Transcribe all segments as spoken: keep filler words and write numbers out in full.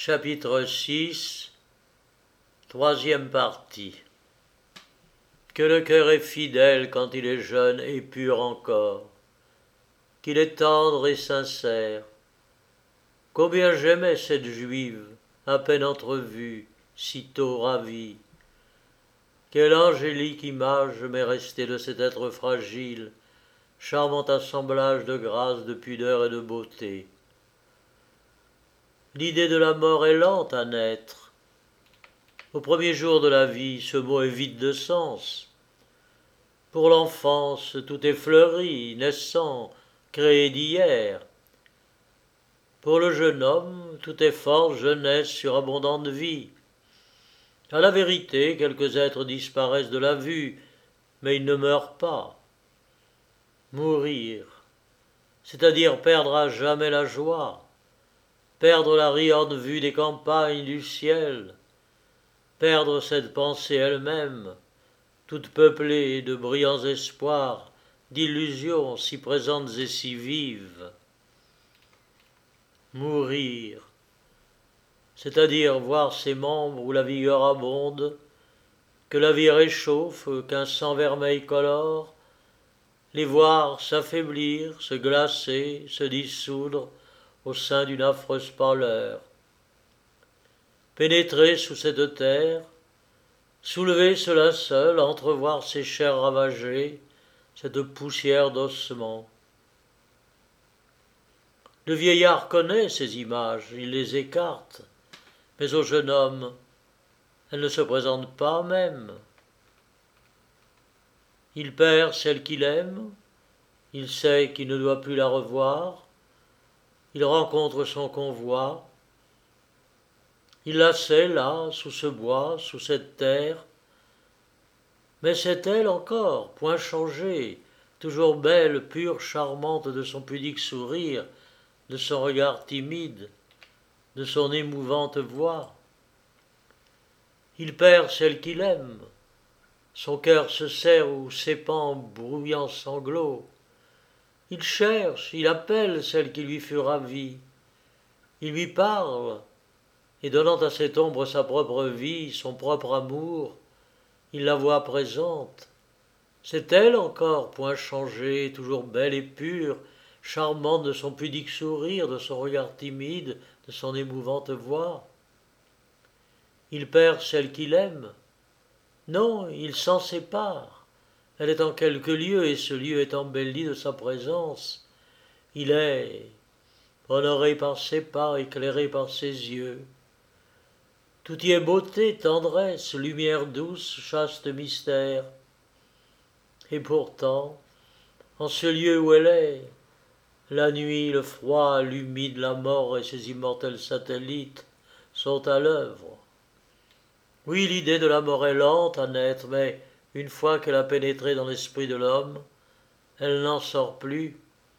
Chapitre six, troisième partie. Que le cœur est fidèle quand il est jeune et pur encore, qu'il est tendre et sincère. Combien j'aimais cette juive, à peine entrevue, sitôt ravie. Quelle angélique image m'est restée de cet être fragile, charmant assemblage de grâce, de pudeur et de beauté. L'idée de la mort est lente à naître. Au premier jour de la vie, ce mot est vide de sens. Pour l'enfance, tout est fleuri, naissant, créé d'hier. Pour le jeune homme, tout est force, jeunesse, surabondante vie. À la vérité, quelques êtres disparaissent de la vue, mais ils ne meurent pas. Mourir, c'est-à-dire perdre à jamais la joie, perdre la riante vue des campagnes du ciel, perdre cette pensée elle-même, toute peuplée de brillants espoirs, d'illusions si présentes et si vives. Mourir, c'est-à-dire voir ses membres où la vigueur abonde, que la vie réchauffe, qu'un sang vermeil colore, les voir s'affaiblir, se glacer, se dissoudre au sein d'une affreuse pâleur. Pénétrer sous cette terre, soulever cela seul, entrevoir ces chairs ravagées, cette poussière d'ossements. Le vieillard connaît ces images, il les écarte, mais au jeune homme, elles ne se présentent pas même. Il perd celle qu'il aime, il sait qu'il ne doit plus la revoir, il rencontre son convoi, il la sait là, sous ce bois, sous cette terre, mais c'est elle encore, point changée, toujours belle, pure, charmante de son pudique sourire, de son regard timide, de son émouvante voix. Il perd celle qu'il aime, son cœur se serre ou s'épand en bruyants sanglots. Il cherche, il appelle celle qui lui fut ravie. Il lui parle, et donnant à cette ombre sa propre vie, son propre amour, il la voit présente. C'est elle encore, point changée, toujours belle et pure, charmante de son pudique sourire, de son regard timide, de son émouvante voix. Il perd celle qu'il aime. Non, il s'en sépare. Elle est en quelque lieu, et ce lieu est embelli de sa présence. Il est honoré par ses pas, éclairé par ses yeux. Tout y est beauté, tendresse, lumière douce, chaste mystère. Et pourtant, en ce lieu où elle est, la nuit, le froid, l'humide, la mort et ses immortels satellites sont à l'œuvre. Oui, l'idée de la mort est lente à naître, mais une fois qu'elle a pénétré dans l'esprit de l'homme, elle n'en sort plus.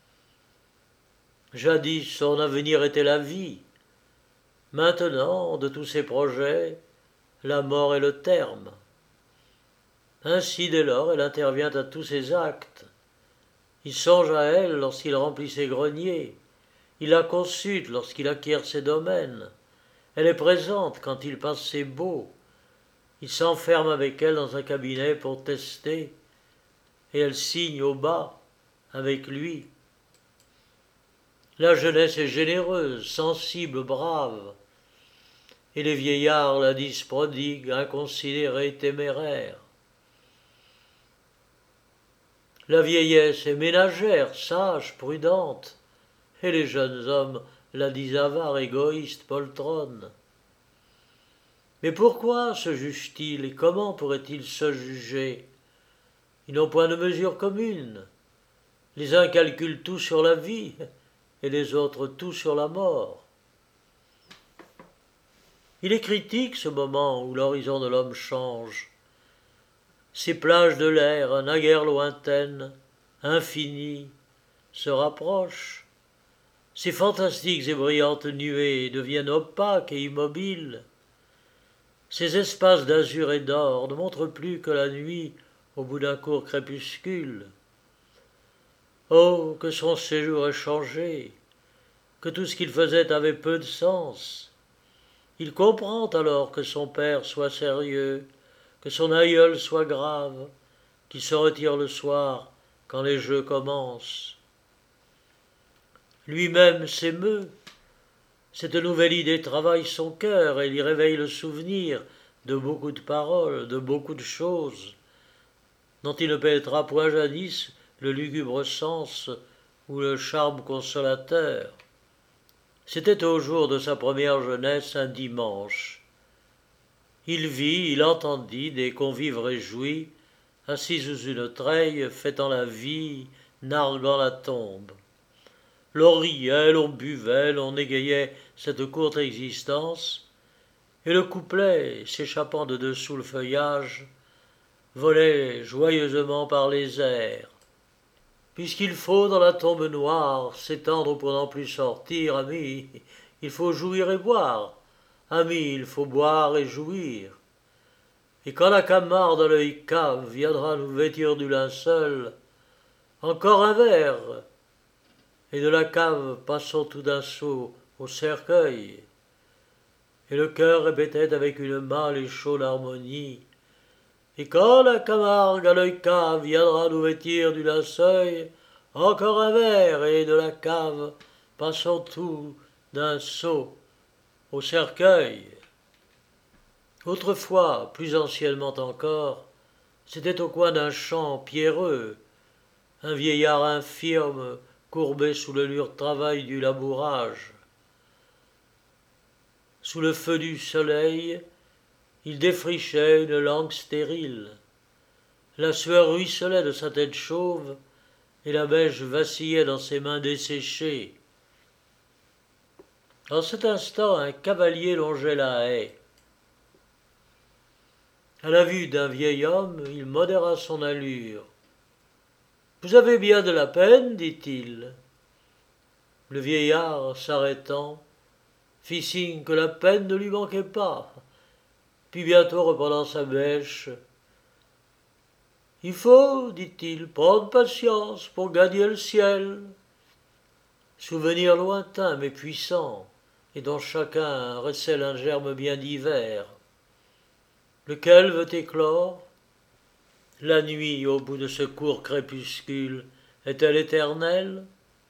Jadis, son avenir était la vie. Maintenant, de tous ses projets, la mort est le terme. Ainsi, dès lors, elle intervient à tous ses actes. Il songe à elle lorsqu'il remplit ses greniers. Il la consulte lorsqu'il acquiert ses domaines. Elle est présente quand il passe ses baux. Il s'enferme avec elle dans un cabinet pour tester, et elle signe au bas avec lui. La jeunesse est généreuse, sensible, brave, et les vieillards la disent prodigue, inconsidérée, téméraire. La vieillesse est ménagère, sage, prudente, et les jeunes hommes la disent avare, égoïste, poltronne. Mais pourquoi se jugent-ils et comment pourraient-ils se juger? Ils n'ont point de mesure commune. Les uns calculent tout sur la vie et les autres tout sur la mort. Il est critique ce moment où l'horizon de l'homme change. Ces plages de l'air, naguère lointaines, infinies, se rapprochent. Ces fantastiques et brillantes nuées deviennent opaques et immobiles. Ces espaces d'azur et d'or ne montrent plus que la nuit au bout d'un court crépuscule. Oh, que son séjour est changé, que tout ce qu'il faisait avait peu de sens. Il comprend alors que son père soit sérieux, que son aïeul soit grave, qu'il se retire le soir quand les jeux commencent. Lui-même s'émeut. Cette nouvelle idée travaille son cœur et lui réveille le souvenir de beaucoup de paroles, de beaucoup de choses, dont il ne pénétra point jadis le lugubre sens ou le charme consolateur. C'était au jour de sa première jeunesse, un dimanche. Il vit, il entendit des convives réjouis, assis sous une treille, fêtant la vie, narguant la tombe. L'on riait, l'on buvait, l'on égayait cette courte existence, et le couplet, s'échappant de dessous le feuillage, volait joyeusement par les airs. Puisqu'il faut dans la tombe noire s'étendre pour n'en plus sortir, ami, il faut jouir et boire. Ami, il faut boire et jouir. Et quand la Camarde à l'œil cave viendra nous vêtir du linceul, encore un verre, et de la cave passons tout d'un saut au cercueil. Et le cœur répétait avec une mâle et chaude harmonie. Et quand la Camargue à l'œil cave viendra nous vêtir du linceul, encore un verre, et de la cave passons tout d'un saut au cercueil. Autrefois, plus anciennement encore, c'était au coin d'un champ pierreux, un vieillard infirme courbé sous le lourd travail du labourage. Sous le feu du soleil, il défrichait une langue stérile. La sueur ruisselait de sa tête chauve, et la mèche vacillait dans ses mains desséchées. En cet instant, un cavalier longeait la haie. À la vue d'un vieil homme, il modéra son allure. « Vous avez bien de la peine, dit-il. » Le vieillard, s'arrêtant, fit signe que la peine ne lui manquait pas, puis bientôt reprenant sa mèche, « Il faut, dit-il, prendre patience pour gagner le ciel. » Souvenir lointain mais puissant, et dont chacun recèle un germe bien divers. Lequel veut éclore? La nuit, au bout de ce court crépuscule, est-elle éternelle?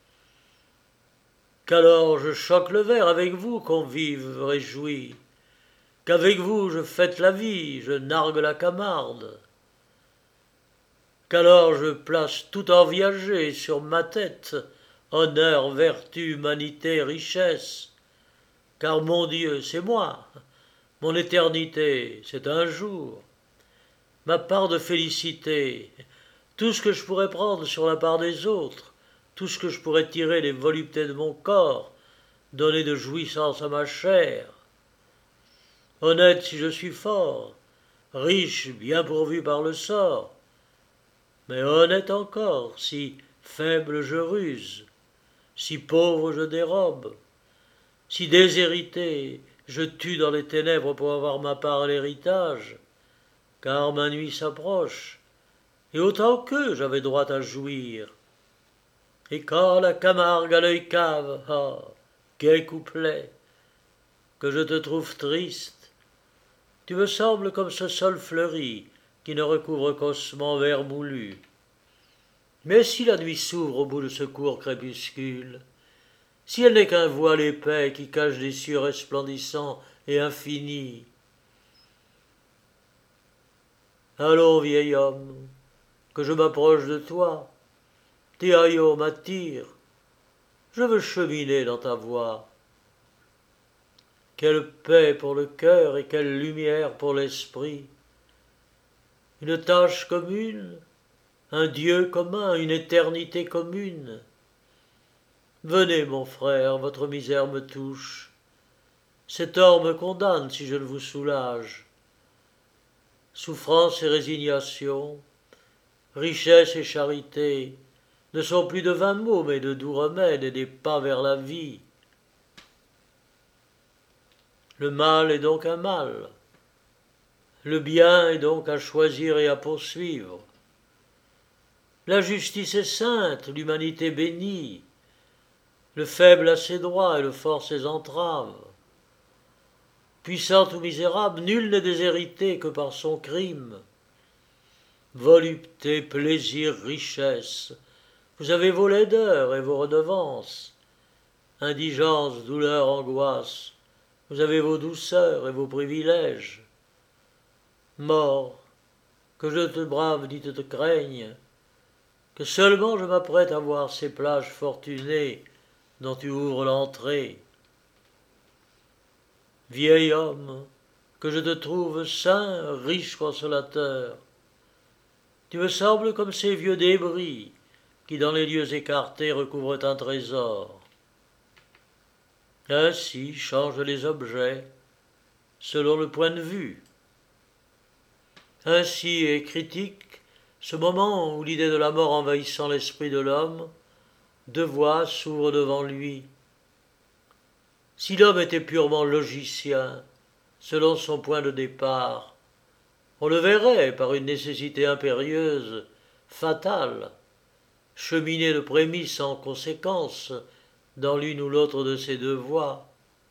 Qu'alors je choque le verre avec vous, convives réjouis, qu'avec vous je fête la vie, je nargue la Camarde, qu'alors je place tout en viager sur ma tête, honneur, vertu, humanité, richesse, car mon Dieu, c'est moi, mon éternité, c'est un jour, ma part de félicité, tout ce que je pourrais prendre sur la part des autres, tout ce que je pourrais tirer des voluptés de mon corps, donner de jouissance à ma chair. Honnête si je suis fort, riche bien pourvu par le sort, mais honnête encore si faible je ruse, si pauvre je dérobe, si déshérité je tue dans les ténèbres pour avoir ma part à l'héritage, car ma nuit s'approche, et autant qu'eux j'avais droit à jouir. Et quand la Camargue à l'œil cave, ah, gai couplet, que je te trouve triste, tu me sembles comme ce sol fleuri qui ne recouvre qu'ossements vermoulus. Mais si la nuit s'ouvre au bout de ce court crépuscule, si elle n'est qu'un voile épais qui cache des cieux resplendissants et infinis, allons, vieil homme, que je m'approche de toi, tes haillons m'attirent, je veux cheminer dans ta voie. Quelle paix pour le cœur et quelle lumière pour l'esprit! Une tâche commune, un Dieu commun, une éternité commune. Venez, mon frère, votre misère me touche. Cet or me condamne si je ne vous soulage. Souffrance et résignation, richesse et charité ne sont plus de vains mots, mais de doux remèdes et des pas vers la vie. Le mal est donc un mal. Le bien est donc à choisir et à poursuivre. La justice est sainte, l'humanité bénie. Le faible a ses droits et le fort ses entraves. Puissant ou misérable, nul n'est déshérité que par son crime. Volupté, plaisir, richesse, vous avez vos laideurs et vos redevances. Indigence, douleur, angoisse, vous avez vos douceurs et vos privilèges. Mort, que je te brave ni te craigne, que seulement je m'apprête à voir ces plages fortunées dont tu ouvres l'entrée. Vieil homme, que je te trouve saint, riche consolateur. Tu me sembles comme ces vieux débris qui dans les lieux écartés recouvrent un trésor. Ainsi changent les objets selon le point de vue. Ainsi est critique ce moment où l'idée de la mort envahissant l'esprit de l'homme, deux voies s'ouvrent devant lui. Si l'homme était purement logicien, selon son point de départ, on le verrait par une nécessité impérieuse, fatale, cheminer de prémices en conséquence dans l'une ou l'autre de ces deux voies.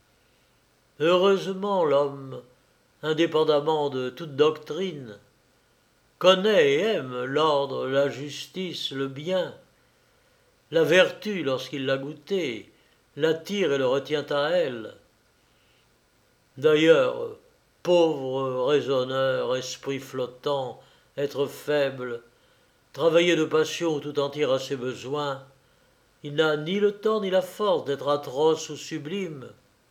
Heureusement l'homme, indépendamment de toute doctrine, connaît et aime l'ordre, la justice, le bien. La vertu, lorsqu'il l'a goûtée, l'attire et le retient à elle. D'ailleurs, pauvre raisonneur, esprit flottant, être faible, travailler de passion tout entier à ses besoins, il n'a ni le temps ni la force d'être atroce ou sublime.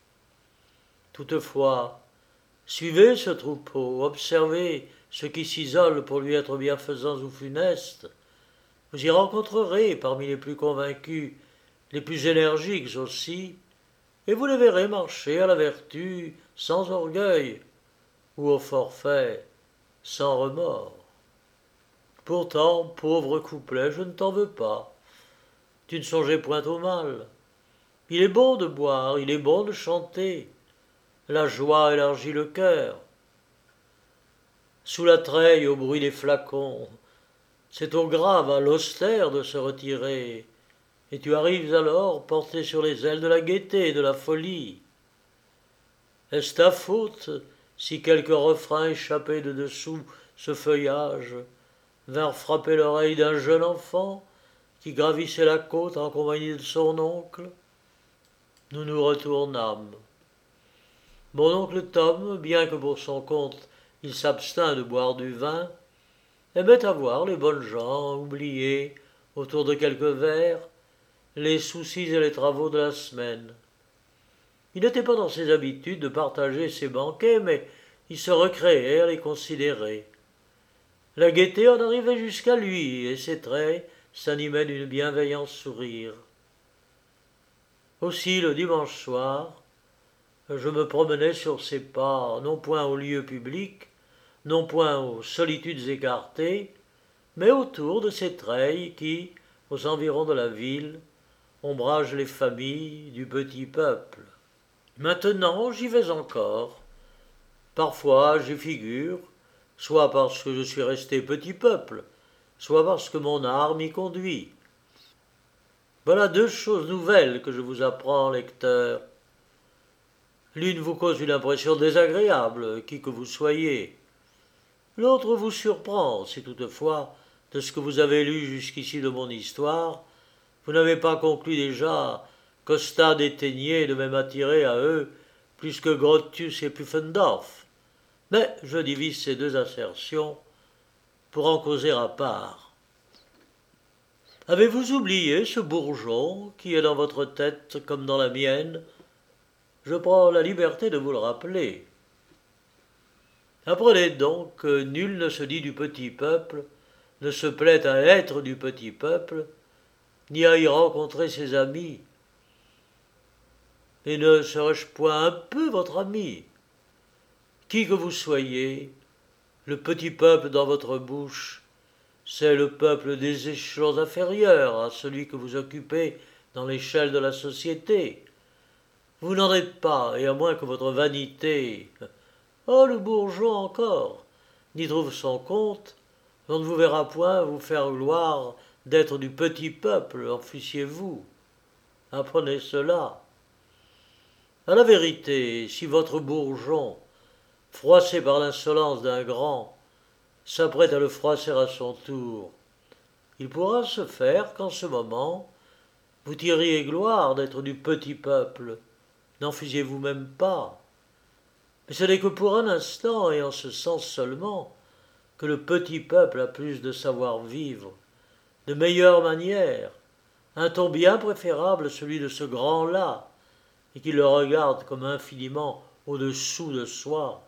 Toutefois, suivez ce troupeau, observez ceux qui s'isolent pour lui être bienfaisants ou funestes. Vous y rencontrerez, parmi les plus convaincus, les plus énergiques aussi, et vous les verrez marcher à la vertu sans orgueil, ou au forfait sans remords. Pourtant, pauvre couplet, je ne t'en veux pas. Tu ne songeais point au mal. Il est bon de boire, il est bon de chanter. La joie élargit le cœur. Sous la treille, au bruit des flacons, c'est au grave, à l'austère de se retirer, et tu arrives alors porté sur les ailes de la gaieté et de la folie. Est-ce ta faute si quelques refrains échappés de dessous ce feuillage vinrent frapper l'oreille d'un jeune enfant qui gravissait la côte en compagnie de son oncle? Nous nous retournâmes. Mon oncle Tom, bien que pour son compte il s'abstint de boire du vin, aimait à voir les bonnes gens oublier, autour de quelques verres, les soucis et les travaux de la semaine. Il n'était pas dans ses habitudes de partager ses banquets, mais il se recréait à les considérer. La gaieté en arrivait jusqu'à lui, et ses traits s'animaient d'une bienveillance sourire. Aussi, le dimanche soir, je me promenais sur ses pas, non point aux lieux publics, non point aux solitudes écartées, mais autour de ces treilles qui, aux environs de la ville, ombragent les familles du petit peuple. Maintenant, j'y vais encore. Parfois, j'y figure, soit parce que je suis resté petit peuple, soit parce que mon art m'y conduit. Voilà deux choses nouvelles que je vous apprends, lecteur. L'une vous cause une impression désagréable, qui que vous soyez. L'autre vous surprend, si toutefois, de ce que vous avez lu jusqu'ici de mon histoire, vous n'avez pas conclu déjà qu'Ostade et Ténier devaient m'attirer à eux plus que Grotius et Pufendorf. Mais je divise ces deux assertions pour en causer à part. Avez-vous oublié ce bourgeon qui est dans votre tête comme dans la mienne? Je prends la liberté de vous le rappeler. Apprenez donc que nul ne se dit du petit peuple, ne se plaît à être du petit peuple, ni à y rencontrer ses amis. Et ne serais-je point un peu votre ami? Qui que vous soyez, le petit peuple dans votre bouche, c'est le peuple des échelons inférieurs à celui que vous occupez dans l'échelle de la société. Vous n'en êtes pas, et à moins que votre vanité, oh le bourgeois encore, n'y trouve son compte, on ne vous verra point vous faire gloire d'être du petit peuple, en fussiez-vous. Apprenez cela. À la vérité, si votre bourgeon, froissé par l'insolence d'un grand, s'apprête à le froisser à son tour, il pourra se faire qu'en ce moment, vous tiriez gloire d'être du petit peuple, n'en fusiez-vous même pas. Mais ce n'est que pour un instant, et en ce sens seulement, que le petit peuple a plus de savoir-vivre, de meilleures manières, un ton bien préférable à celui de ce grand-là, et qui le regarde comme infiniment au-dessous de soi.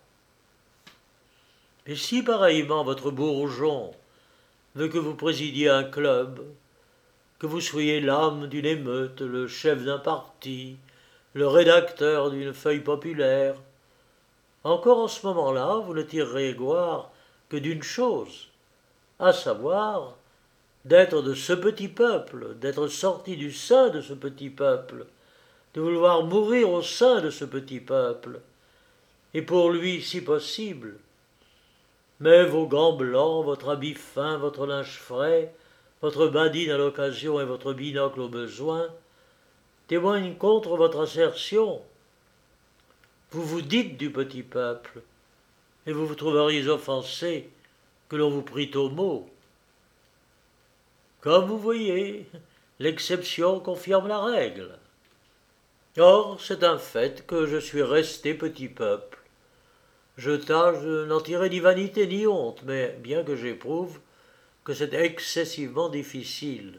Et si pareillement votre bourgeon veut que vous présidiez un club, que vous soyez l'âme d'une émeute, le chef d'un parti, le rédacteur d'une feuille populaire, encore en ce moment-là, vous ne tirerez gloire que d'une chose, à savoir d'être de ce petit peuple, d'être sorti du sein de ce petit peuple, de vouloir mourir au sein de ce petit peuple, et pour lui, si possible. Mais vos gants blancs, votre habit fin, votre linge frais, votre badine à l'occasion et votre binocle au besoin, témoignent contre votre assertion. Vous vous dites du petit peuple, et vous vous trouveriez offensé que l'on vous prît au mot. Comme vous voyez, l'exception confirme la règle. Or, c'est un fait que je suis resté petit peuple. Je tâche de n'en tirer ni vanité ni honte, mais bien que j'éprouve que c'est excessivement difficile.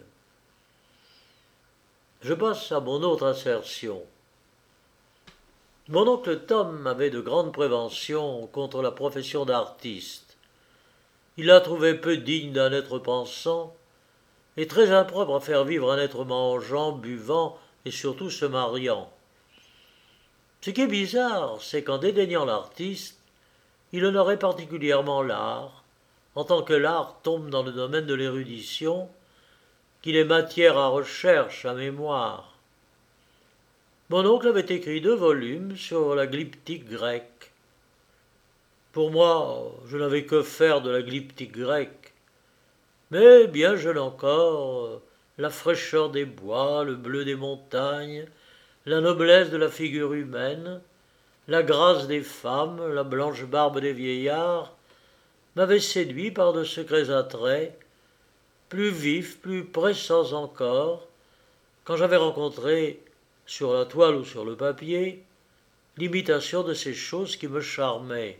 Je passe à mon autre assertion. Mon oncle Tom avait de grandes préventions contre la profession d'artiste. Il la trouvait peu digne d'un être pensant et très impropre à faire vivre un être mangeant, buvant et surtout se mariant. Ce qui est bizarre, c'est qu'en dédaignant l'artiste, il honorait particulièrement l'art, en tant que l'art tombe dans le domaine de l'érudition, qu'il est matière à recherche, à mémoire. Mon oncle avait écrit deux volumes sur la glyptique grecque. Pour moi, je n'avais que faire de la glyptique grecque. Mais, bien jeune encore, la fraîcheur des bois, le bleu des montagnes, la noblesse de la figure humaine, la grâce des femmes, la blanche barbe des vieillards, m'avaient séduit par de secrets attraits, plus vifs, plus pressants encore, quand j'avais rencontré, sur la toile ou sur le papier, l'imitation de ces choses qui me charmaient.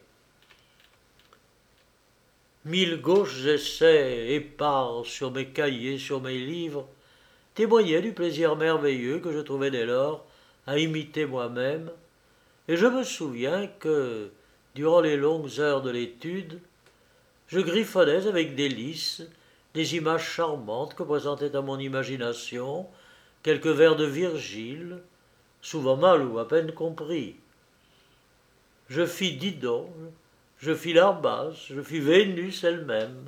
Mille gauches essais épars sur mes cahiers, sur mes livres, témoignaient du plaisir merveilleux que je trouvais dès lors à imiter moi-même, et je me souviens que, durant les longues heures de l'étude, je griffonnais avec délice des images charmantes que présentait à mon imagination quelques vers de Virgile, souvent mal ou à peine compris. Je fis Didon, je fis Larbas, je fis Vénus elle-même.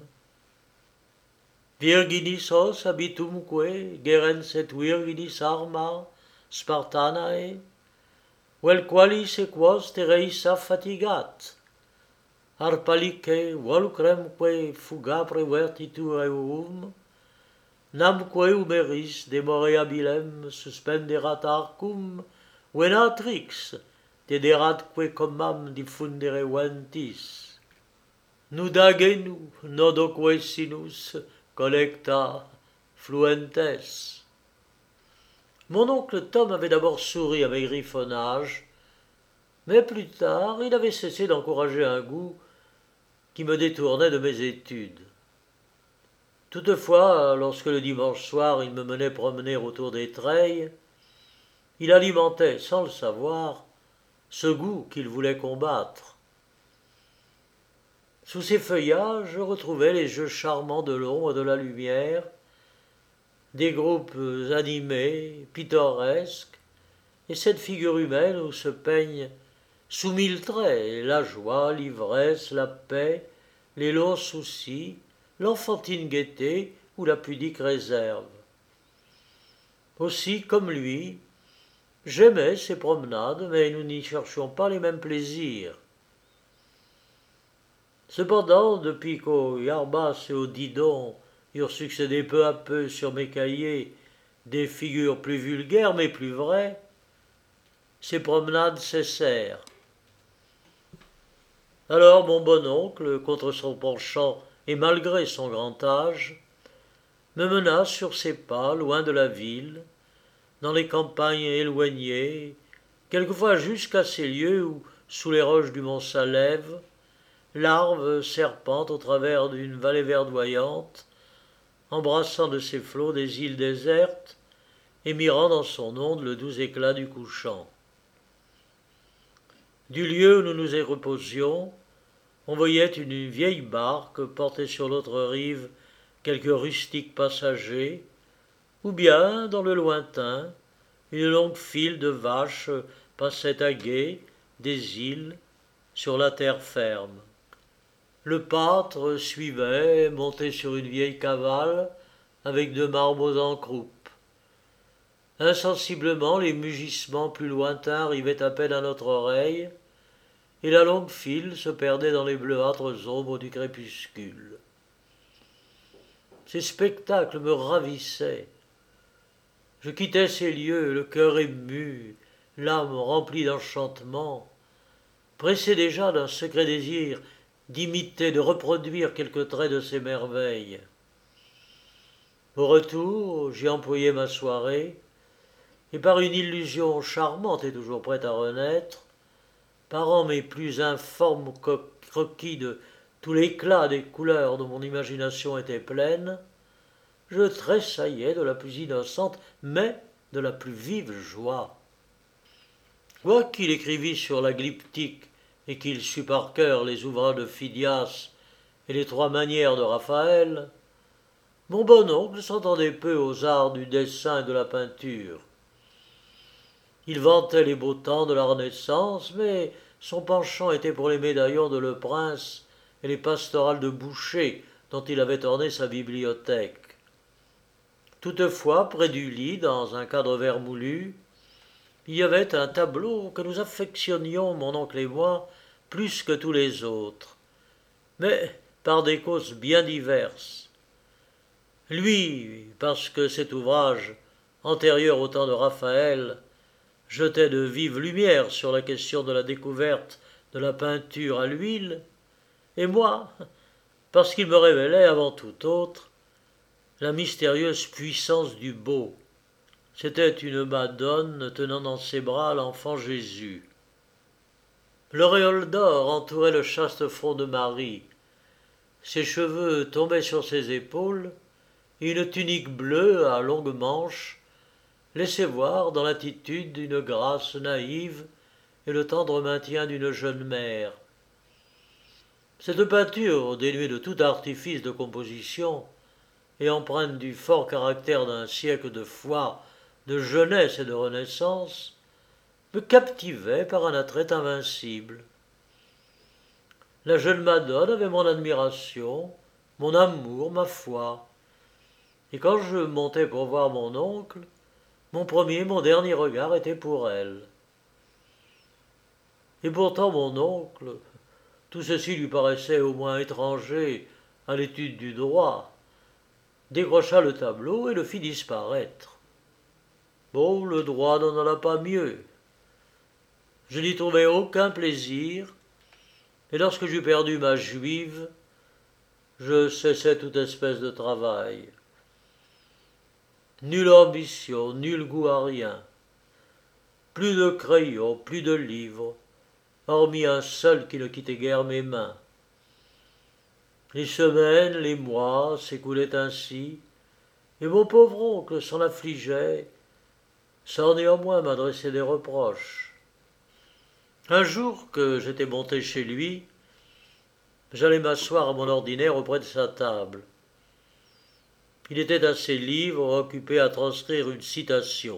Virginis os habitumque gerens et virginis arma Spartanae, vel qualis equos terreis affatigat, arpalique volucremque fugapre vertitur eum, namque humeris demoreabilem suspenderat arcum, venatrix tederatque commam diffundere ventis. Nudagenu nodoque sinus collecta fluentes. Mon oncle Tom avait d'abord souri avec griffonnage, mais plus tard il avait cessé d'encourager un goût qui me détournait de mes études. Toutefois, lorsque le dimanche soir il me menait promener autour des treilles, il alimentait, sans le savoir, ce goût qu'il voulait combattre. Sous ces feuillages, je retrouvais les jeux charmants de l'ombre et de la lumière, des groupes animés, pittoresques, et cette figure humaine où se peignent sous mille traits la joie, l'ivresse, la paix, les longs soucis, l'enfantine gaieté ou la pudique réserve. Aussi, comme lui, j'aimais ces promenades, mais nous n'y cherchions pas les mêmes plaisirs. Cependant, depuis qu'au Yarbas et au Didon eurent succédé peu à peu sur mes cahiers des figures plus vulgaires mais plus vraies, ses promenades cessèrent. Alors mon bon oncle, contre son penchant et malgré son grand âge, me mena sur ses pas loin de la ville, dans les campagnes éloignées, quelquefois jusqu'à ces lieux où, sous les roches du mont Salève, l'Arve serpente au travers d'une vallée verdoyante, embrassant de ses flots des îles désertes et mirant dans son onde le doux éclat du couchant. Du lieu où nous nous y reposions, on voyait une vieille barque porter sur l'autre rive quelques rustiques passagers, ou bien, dans le lointain, une longue file de vaches passait à gué des îles sur la terre ferme. Le pâtre suivait, monté sur une vieille cavale, avec deux marmots en croupe. Insensiblement, les mugissements plus lointains arrivaient à peine à notre oreille, et la longue file se perdait dans les bleuâtres ombres du crépuscule. Ces spectacles me ravissaient. Je quittais ces lieux, le cœur ému, l'âme remplie d'enchantement, pressé déjà d'un secret désir d'imiter, de reproduire quelques traits de ces merveilles. Au retour, j'y employais ma soirée, et par une illusion charmante et toujours prête à renaître, parant mes plus informes croquis de tout l'éclat des couleurs dont mon imagination était pleine, je tressaillais de la plus innocente, mais de la plus vive joie. Quoiqu'il écrivît sur la glyptique et qu'il sût par cœur les ouvrages de Phidias et les trois manières de Raphaël, mon bon oncle s'entendait peu aux arts du dessin et de la peinture. Il vantait les beaux temps de la Renaissance, mais son penchant était pour les médaillons de Le Prince et les pastorales de Boucher, dont il avait orné sa bibliothèque. Toutefois, près du lit, dans un cadre vermoulu, il y avait un tableau que nous affectionnions, mon oncle et moi, plus que tous les autres, mais par des causes bien diverses. Lui, parce que cet ouvrage, antérieur au temps de Raphaël, jetait de vives lumières sur la question de la découverte de la peinture à l'huile, et moi, parce qu'il me révélait, avant tout autre, la mystérieuse puissance du beau. C'était une Madone tenant dans ses bras l'enfant Jésus. L'auréole d'or entourait le chaste front de Marie. Ses cheveux tombaient sur ses épaules, et une tunique bleue à longues manches laissait voir dans l'attitude une grâce naïve et le tendre maintien d'une jeune mère. Cette peinture, dénuée de tout artifice de composition et empreinte du fort caractère d'un siècle de foi, de jeunesse et de renaissance, me captivait par un attrait invincible. La jeune Madone avait mon admiration, mon amour, ma foi. Et quand je montais pour voir mon oncle, mon premier, mon dernier regard était pour elle. Et pourtant mon oncle, tout ceci lui paraissait au moins étranger à l'étude du droit, décrocha le tableau et le fit disparaître. Bon, le droit n'en alla pas mieux. Je n'y trouvais aucun plaisir, et lorsque j'eus perdu ma juive, je cessai toute espèce de travail. Nulle ambition, nul goût à rien. Plus de crayons, plus de livres, hormis un seul qui ne quittait guère mes mains. Les semaines, les mois s'écoulaient ainsi, et mon pauvre oncle s'en affligeait, sans néanmoins m'adresser des reproches. Un jour que j'étais monté chez lui, j'allais m'asseoir à mon ordinaire auprès de sa table. Il était à ses livres, occupé à transcrire une citation.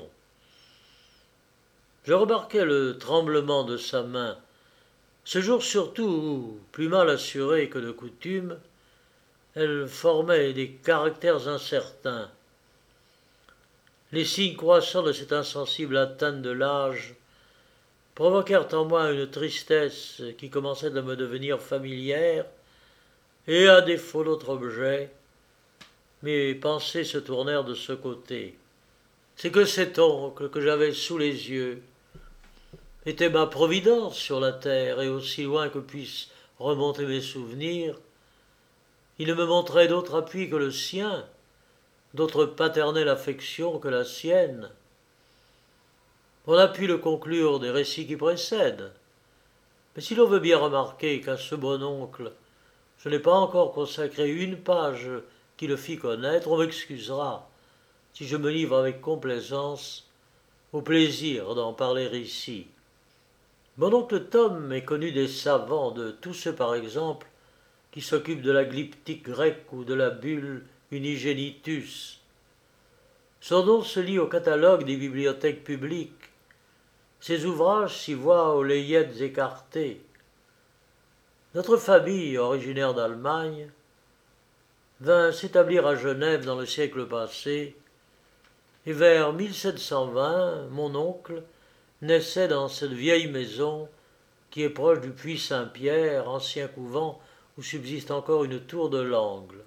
Je remarquai le tremblement de sa main, ce jour surtout où, plus mal assurée que de coutume, elle formait des caractères incertains. Les signes croissants de cette insensible atteinte de l'âge provoquèrent en moi une tristesse qui commençait à me devenir familière, et à défaut d'autre objet, mes pensées se tournèrent de ce côté. C'est que cet oncle que j'avais sous les yeux était ma providence sur la terre, et aussi loin que puissent remonter mes souvenirs, il ne me montrait d'autre appui que le sien, d'autre paternelle affection que la sienne. On a pu le conclure des récits qui précèdent, mais si l'on veut bien remarquer qu'à ce bon oncle, je n'ai pas encore consacré une page qui le fit connaître, on m'excusera si je me livre avec complaisance au plaisir d'en parler ici. Mon oncle Tom est connu des savants, de tous ceux par exemple qui s'occupent de la glyptique grecque ou de la bulle unigenitus. Son nom se lit au catalogue des bibliothèques publiques. Ses ouvrages s'y voient aux layettes écartées. Notre famille, originaire d'Allemagne, vint s'établir à Genève dans le siècle passé, et vers mille sept cent vingt, mon oncle naissait dans cette vieille maison qui est proche du puits Saint-Pierre, ancien couvent où subsiste encore une tour de l'angle.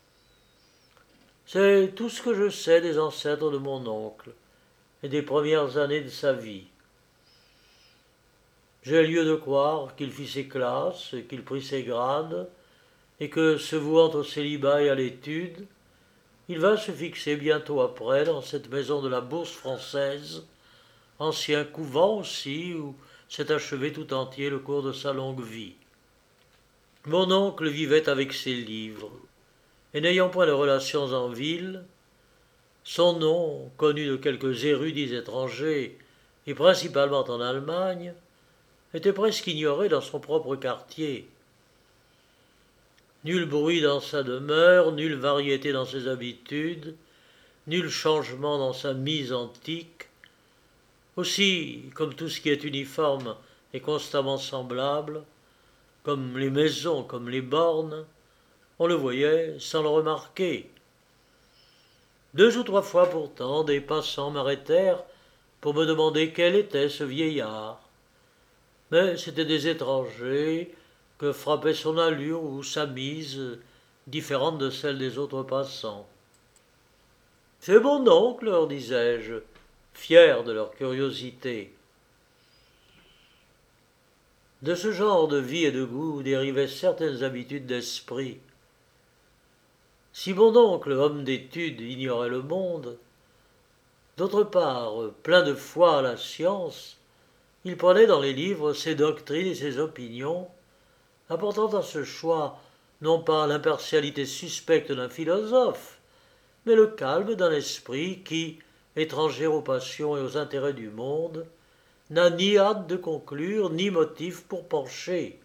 C'est tout ce que je sais des ancêtres de mon oncle et des premières années de sa vie. J'ai lieu de croire qu'il fit ses classes, qu'il prit ses grades, et que, se vouant au célibat et à l'étude, il vint se fixer bientôt après dans cette maison de la Bourse française, ancien couvent aussi, où s'est achevé tout entier le cours de sa longue vie. Mon oncle vivait avec ses livres, et n'ayant point de relations en ville, son nom, connu de quelques érudits étrangers, et principalement en Allemagne, était presque ignoré dans son propre quartier. Nul bruit dans sa demeure, nulle variété dans ses habitudes, nul changement dans sa mise antique. Aussi, comme tout ce qui est uniforme et constamment semblable, comme les maisons, comme les bornes, on le voyait sans le remarquer. Deux ou trois fois pourtant, des passants m'arrêtèrent pour me demander quel était ce vieillard. Mais c'étaient des étrangers que frappait son allure ou sa mise, différente de celle des autres passants. « C'est mon oncle, leur disais-je, fier de leur curiosité. » De ce genre de vie et de goût dérivaient certaines habitudes d'esprit. Si mon oncle, homme d'études, ignorait le monde, d'autre part, plein de foi à la science, il prenait dans les livres ses doctrines et ses opinions, apportant à ce choix non pas l'impartialité suspecte d'un philosophe, mais le calme d'un esprit qui, étranger aux passions et aux intérêts du monde, n'a ni hâte de conclure, ni motif pour pencher.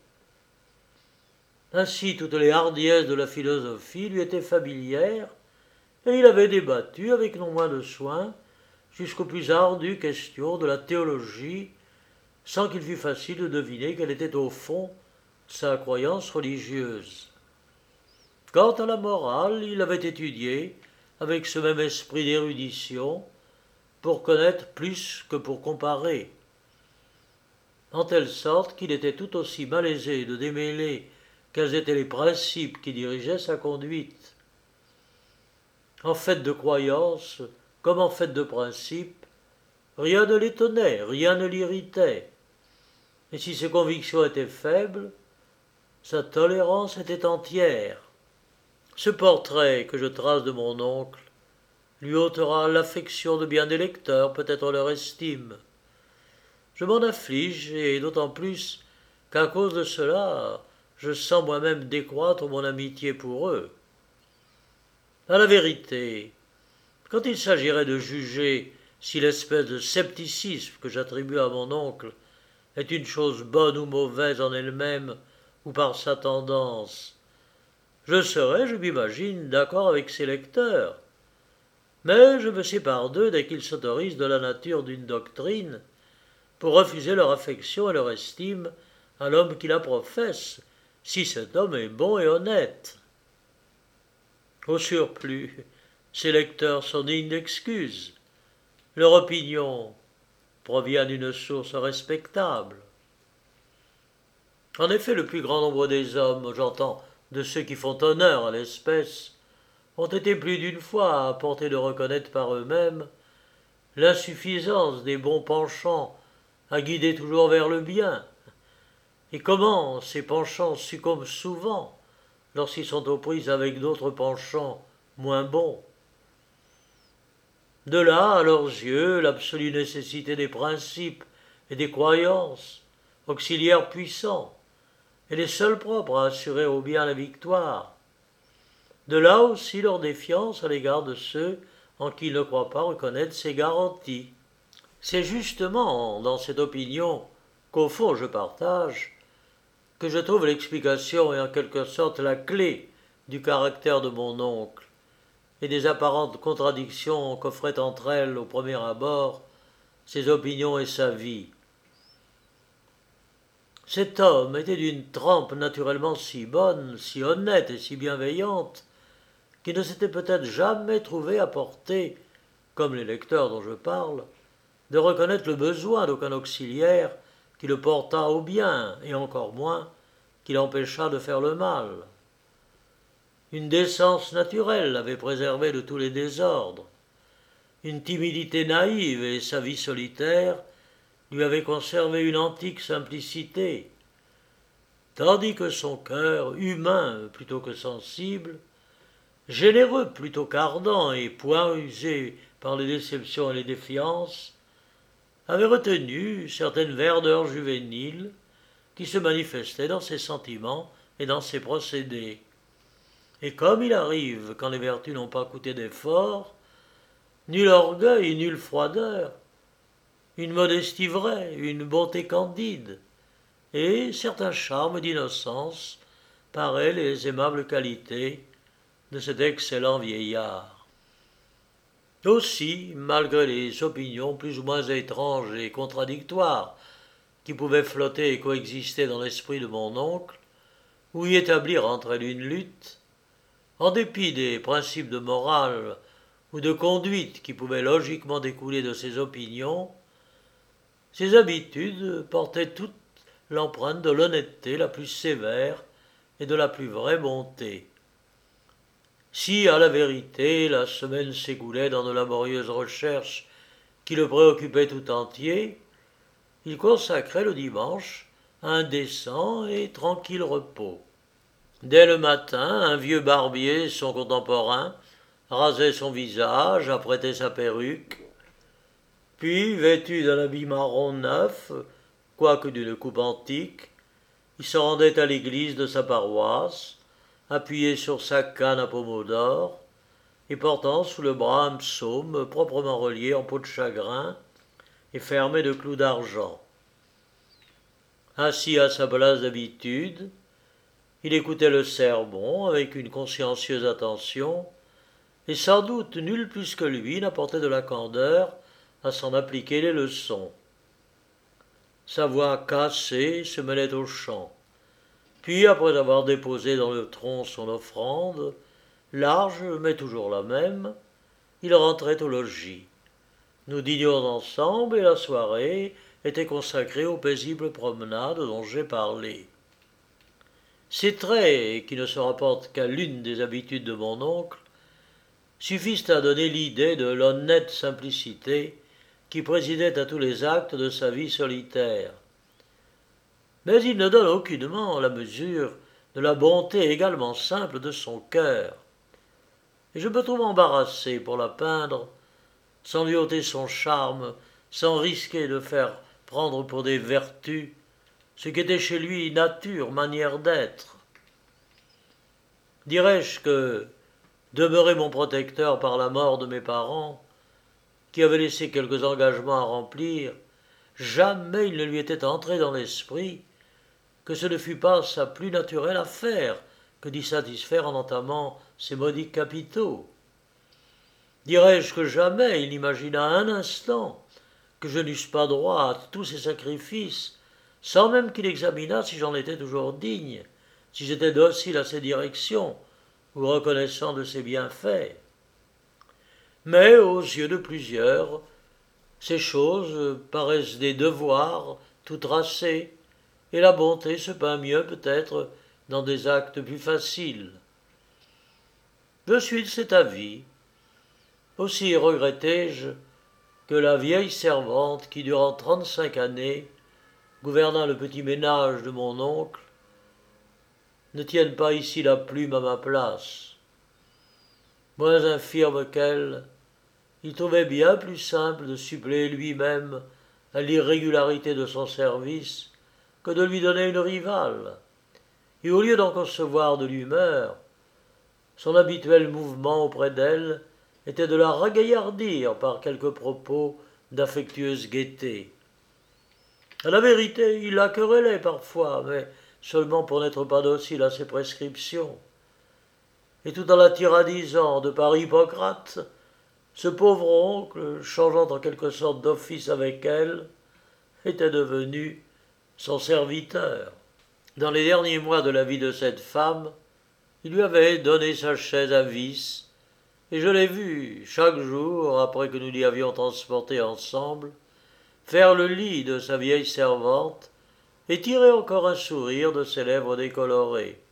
Ainsi toutes les hardiesses de la philosophie lui étaient familières, et il avait débattu avec non moins de soin jusqu'aux plus ardues questions de la théologie, sans qu'il fût facile de deviner quelle était au fond sa croyance religieuse. Quant à la morale, il avait étudié, avec ce même esprit d'érudition, pour connaître plus que pour comparer, en telle sorte qu'il était tout aussi malaisé de démêler quels étaient les principes qui dirigeaient sa conduite. En fait de croyance, comme en fait de principe, rien ne l'étonnait, rien ne l'irritait, et si ses convictions étaient faibles, sa tolérance était entière. Ce portrait que je trace de mon oncle lui ôtera l'affection de bien des lecteurs, peut-être leur estime. Je m'en afflige, et d'autant plus qu'à cause de cela, je sens moi-même décroître mon amitié pour eux. À la vérité, quand il s'agirait de juger si l'espèce de scepticisme que j'attribue à mon oncle est une chose bonne ou mauvaise en elle-même ou par sa tendance, je serais, je m'imagine, d'accord avec ses lecteurs. Mais je me sépare d'eux dès qu'ils s'autorisent de la nature d'une doctrine pour refuser leur affection et leur estime à l'homme qui la professe, si cet homme est bon et honnête. Au surplus, ces lecteurs sont dignes d'excuses. Leur opinion provient d'une source respectable. En effet, le plus grand nombre des hommes, j'entends de ceux qui font honneur à l'espèce, ont été plus d'une fois à portée de reconnaître par eux-mêmes l'insuffisance des bons penchants à guider toujours vers le bien. Et comment ces penchants succombent souvent lorsqu'ils sont aux prises avec d'autres penchants moins bons. De là, à leurs yeux, l'absolue nécessité des principes et des croyances, auxiliaires puissants, et les seuls propres à assurer au bien la victoire. De là aussi leur défiance à l'égard de ceux en qui ils ne croient pas reconnaître ces garanties. C'est justement dans cette opinion qu'au fond je partage, que je trouve l'explication et en quelque sorte la clé du caractère de mon oncle, et des apparentes contradictions qu'offraient entre elles au premier abord ses opinions et sa vie. Cet homme était d'une trempe naturellement si bonne, si honnête et si bienveillante, qu'il ne s'était peut-être jamais trouvé à porter, comme les lecteurs dont je parle, de reconnaître le besoin d'aucun auxiliaire qui le portât au bien, et encore moins qui l'empêchât de faire le mal. Une décence naturelle l'avait préservé de tous les désordres. Une timidité naïve et sa vie solitaire lui avaient conservé une antique simplicité, tandis que son cœur, humain plutôt que sensible, généreux plutôt qu'ardent et point usé par les déceptions et les défiances, avait retenu certaines verdeurs juvéniles qui se manifestaient dans ses sentiments et dans ses procédés. Et comme il arrive, quand les vertus n'ont pas coûté d'efforts, nul orgueil, nulle froideur, une modestie vraie, une bonté candide, et certains charmes d'innocence paraient les aimables qualités de cet excellent vieillard. Aussi, malgré les opinions plus ou moins étranges et contradictoires qui pouvaient flotter et coexister dans l'esprit de mon oncle, ou y établir entre elles une lutte, en dépit des principes de morale ou de conduite qui pouvaient logiquement découler de ses opinions, ses habitudes portaient toute l'empreinte de l'honnêteté la plus sévère et de la plus vraie bonté. Si, à la vérité, la semaine s'écoulait dans de laborieuses recherches qui le préoccupaient tout entier, il consacrait le dimanche à un décent et tranquille repos. Dès le matin, un vieux barbier, son contemporain, rasait son visage, apprêtait sa perruque, puis, vêtu d'un habit marron neuf, quoique d'une coupe antique, il se rendait à l'église de sa paroisse, appuyé sur sa canne à pommeau d'or, et portant sous le bras un psaume proprement relié en peau de chagrin et fermé de clous d'argent. Assis à sa place d'habitude, il écoutait le sermon avec une consciencieuse attention, et sans doute nul plus que lui n'apportait de la candeur à s'en appliquer les leçons. Sa voix cassée se mêlait au chant. Puis, après avoir déposé dans le tronc son offrande, large mais toujours la même, il rentrait au logis. Nous dînions ensemble et la soirée était consacrée aux paisibles promenades dont j'ai parlé. Ces traits, qui ne se rapportent qu'à l'une des habitudes de mon oncle, suffisent à donner l'idée de l'honnête simplicité qui présidait à tous les actes de sa vie solitaire. Mais ils ne donnent aucunement la mesure de la bonté également simple de son cœur. Et je me trouve embarrassé pour la peindre, sans lui ôter son charme, sans risquer de faire prendre pour des vertus ce qu'était chez lui nature, manière d'être. Dirais-je que, demeuré mon protecteur par la mort de mes parents, qui avaient laissé quelques engagements à remplir, jamais il ne lui était entré dans l'esprit que ce ne fût pas sa plus naturelle affaire que d'y satisfaire en entamant ses modiques capitaux. Dirais-je que jamais il n'imagina un instant que je n'eusse pas droit à tous ces sacrifices, sans même qu'il examinât si j'en étais toujours digne, si j'étais docile à ses directions ou reconnaissant de ses bienfaits. Mais aux yeux de plusieurs, ces choses paraissent des devoirs tout tracés, et la bonté se peint mieux peut-être dans des actes plus faciles. Je suis de cet avis. Aussi regrettai-je que la vieille servante qui, durant trente-cinq années, gouverna le petit ménage de mon oncle, ne tienne pas ici la plume à ma place. Moins infirme qu'elle, il trouvait bien plus simple de suppléer lui-même à l'irrégularité de son service que de lui donner une rivale. Et au lieu d'en concevoir de l'humeur, son habituel mouvement auprès d'elle était de la ragaillardir par quelques propos d'affectueuse gaieté. À la vérité, il la querellait parfois, mais seulement pour n'être pas docile à ses prescriptions. Et tout en la tyrannisant de par Hippocrate, ce pauvre oncle, changeant en quelque sorte d'office avec elle, était devenu son serviteur. Dans les derniers mois de la vie de cette femme, il lui avait donné sa chaise à vis, et je l'ai vu, chaque jour, après que nous l'y avions transporté ensemble, faire le lit de sa vieille servante et tirer encore un sourire de ses lèvres décolorées.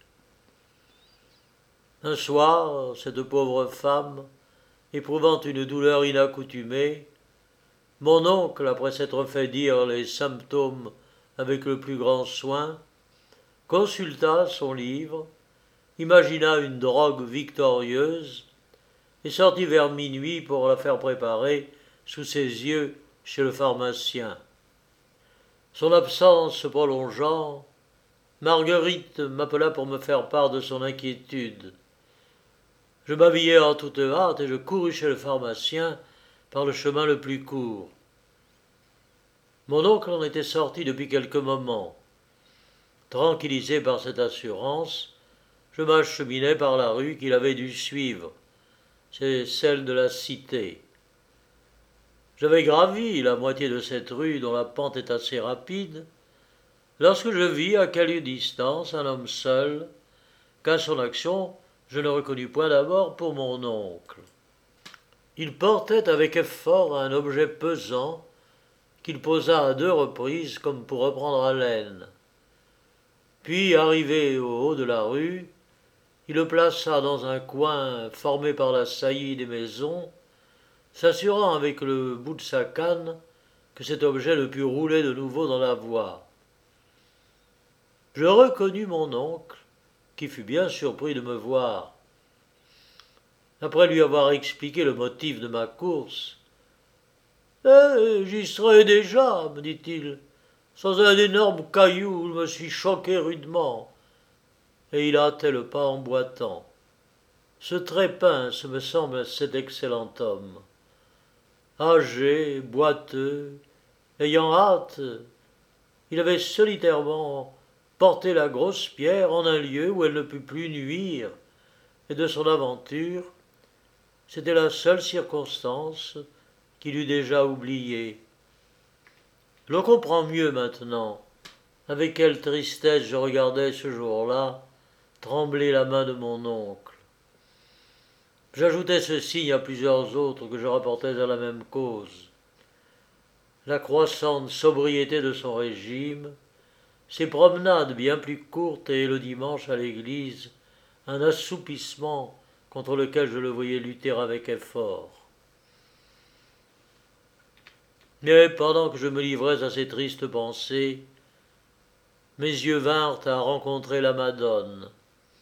Un soir, cette pauvre femme, éprouvant une douleur inaccoutumée, mon oncle, après s'être fait dire les symptômes avec le plus grand soin, consulta son livre, imagina une drogue victorieuse et sortit vers minuit pour la faire préparer sous ses yeux chez le pharmacien. Son absence se prolongeant, Marguerite m'appela pour me faire part de son inquiétude. Je m'habillai en toute hâte et je courus chez le pharmacien par le chemin le plus court. Mon oncle en était sorti depuis quelques moments. Tranquillisé par cette assurance, je m'acheminai par la rue qu'il avait dû suivre. C'est celle de la Cité. J'avais gravi la moitié de cette rue dont la pente est assez rapide, lorsque je vis à quelques distance un homme seul, qu'à son action je ne reconnus point d'abord pour mon oncle. Il portait avec effort un objet pesant qu'il posa à deux reprises comme pour reprendre haleine. Puis, arrivé au haut de la rue, il le plaça dans un coin formé par la saillie des maisons, s'assurant avec le bout de sa canne que cet objet ne pût rouler de nouveau dans la voie. Je reconnus mon oncle, qui fut bien surpris de me voir. Après lui avoir expliqué le motif de ma course, « Eh, j'y serais déjà, me dit-il, sans un énorme caillou où je me suis choqué rudement. » Et il hâtait le pas en boitant. Ce Trépin, ce me semble cet excellent homme. Âgé, boiteux, ayant hâte, il avait solitairement porté la grosse pierre en un lieu où elle ne put plus nuire, et de son aventure, c'était la seule circonstance qu'il eût déjà oubliée. L'on comprend mieux maintenant avec quelle tristesse je regardais ce jour-là trembler la main de mon oncle. J'ajoutais ce signe à plusieurs autres que je rapportais à la même cause. La croissante sobriété de son régime, ses promenades bien plus courtes et le dimanche à l'église, un assoupissement contre lequel je le voyais lutter avec effort. Mais pendant que je me livrais à ces tristes pensées, mes yeux vinrent à rencontrer la Madone.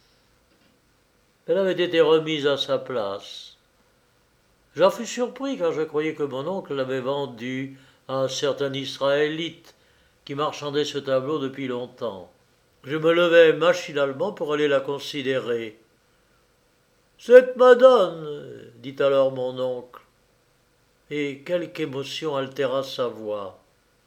Elle avait été remise à sa place. J'en fus surpris car je croyais que mon oncle l'avait vendue à un certain Israélite qui marchandait ce tableau depuis longtemps. Je me levai machinalement pour aller la considérer. « Cette Madone, dit alors mon oncle, et quelque émotion altéra sa voix.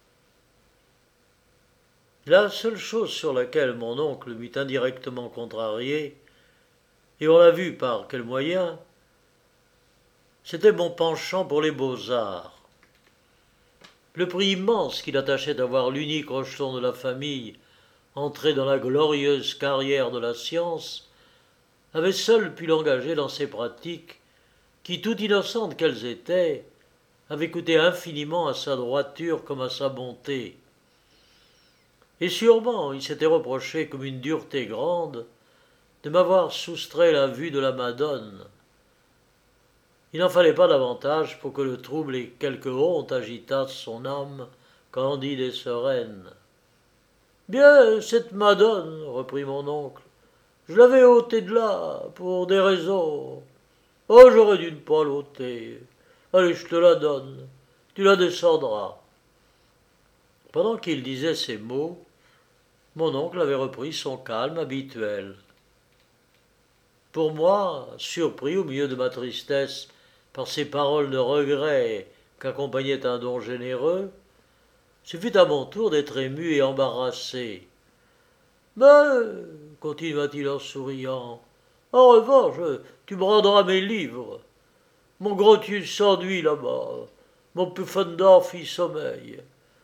La seule chose sur laquelle mon oncle m'eût indirectement contrarié, et on l'a vu par quel moyen, c'était mon penchant pour les beaux-arts. Le prix immense qu'il attachait à voir l'unique rejeton de la famille entrer dans la glorieuse carrière de la science avait seul pu l'engager dans ces pratiques qui, toutes innocentes qu'elles étaient, avaient coûté infiniment à sa droiture comme à sa bonté. Et sûrement il s'était reproché comme une dureté grande de m'avoir soustrait la vue de la Madone. Il n'en fallait pas davantage pour que le trouble et quelque honte agitassent son âme candide et sereine. « Bien, cette madone, reprit mon oncle, je l'avais ôtée de là, pour des raisons. Oh, j'aurais dû ne pas l'ôter. Allez, je te la donne, tu la descendras. » Pendant qu'il disait ces mots, mon oncle avait repris son calme habituel. Pour moi, surpris au milieu de ma tristesse par ces paroles de regret qu'accompagnait un don généreux, ce fut à mon tour d'être ému et embarrassé. « Mais, continua-t-il en souriant, en revanche, tu me rendras mes livres. Mon Grotius s'ennuie là-bas, mon Pufendorf y sommeille.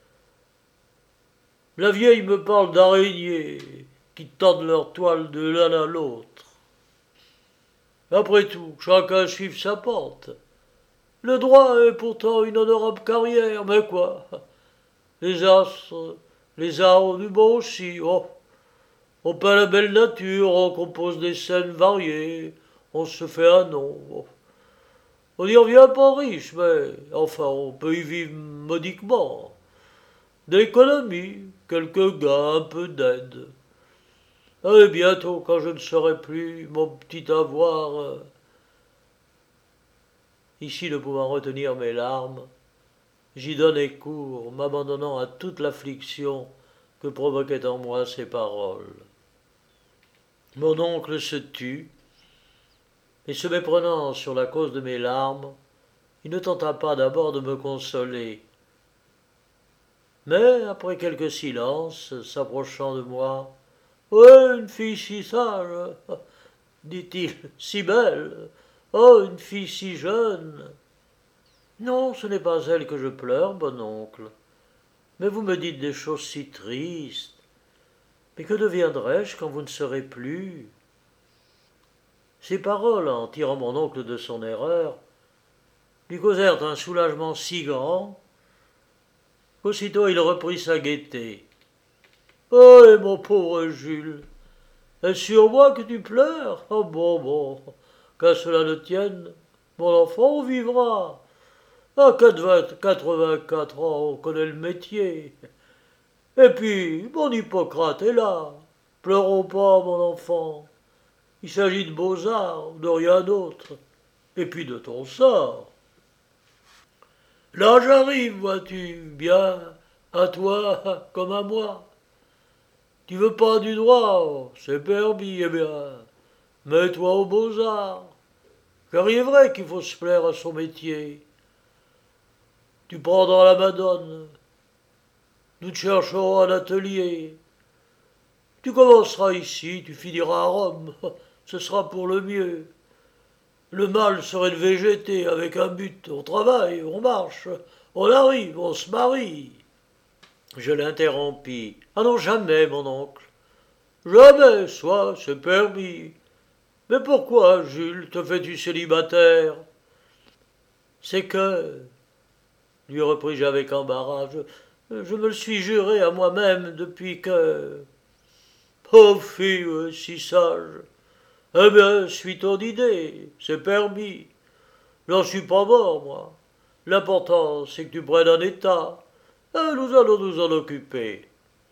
La vieille me parle d'araignées qui tendent leurs toiles de l'un à l'autre. Après tout, chacun suive sa pente. Le droit est pourtant une honorable carrière, mais quoi? Les astres, les arbres du bon aussi, oh. On peint la belle nature, on compose des scènes variées, on se fait un nom. Oh. On n'y revient pas riche, mais enfin, on peut y vivre modiquement. De l'économie, quelques gains, un peu d'aide. Et bientôt, quand je ne serai plus, mon petit avoir... Euh... Ici, ne pouvant retenir mes larmes, j'y donnai cours, m'abandonnant à toute l'affliction que provoquaient en moi ces paroles. Mon oncle se tut, et se méprenant sur la cause de mes larmes, il ne tenta pas d'abord de me consoler. Mais, après quelques silences, s'approchant de moi, « Ouais, une fille si sage, dit-il, si belle, oh, une fille si jeune. » Non, ce n'est pas elle que je pleure, bon oncle, mais vous me dites des choses si tristes. Mais que deviendrai-je quand vous ne serez plus? Ces paroles, en tirant mon oncle de son erreur, lui causèrent un soulagement si grand qu'aussitôt il reprit sa gaieté. « Oh, mon pauvre Jules, est-ce sur moi que tu pleures? Oh bon, bon, qu'à cela ne tienne, mon enfant, on vivra. À quatre-vingt-quatre ans, on connaît le métier. Et puis, mon Hippocrate est là. Pleurons pas, mon enfant. Il s'agit de beaux-arts, de rien d'autre. Et puis de ton sort. Là j'arrive, vois-tu, bien, à toi comme à moi. Tu veux pas du droit, c'est permis, eh bien. Mets-toi aux beaux-arts. Car il est vrai qu'il faut se plaire à son métier. Tu prendras la Madone. Nous te chercherons un atelier. Tu commenceras ici, tu finiras à Rome. Ce sera pour le mieux. Le mal serait de végéter avec un but. On travaille, on marche, on arrive, on se marie. Je l'interrompis. Ah non, jamais, mon oncle. Jamais, soit, c'est permis. Mais pourquoi, Jules, te fais-tu célibataire? C'est que, lui repris-je avec embarras, je, je me le suis juré à moi-même depuis que... Pauvre fille, si sage. Eh bien, suis ton idée, c'est permis. J'en suis pas mort, moi. L'important, c'est que tu prennes un état. Et nous allons nous en occuper.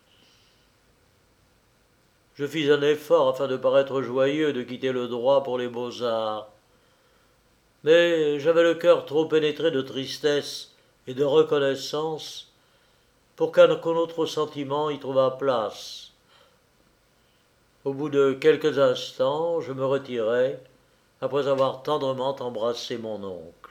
Je fis un effort afin de paraître joyeux de quitter le droit pour les beaux-arts. Mais j'avais le cœur trop pénétré de tristesse et de reconnaissance pour qu'un autre sentiment y trouvât place. Au bout de quelques instants, je me retirai, après avoir tendrement embrassé mon oncle.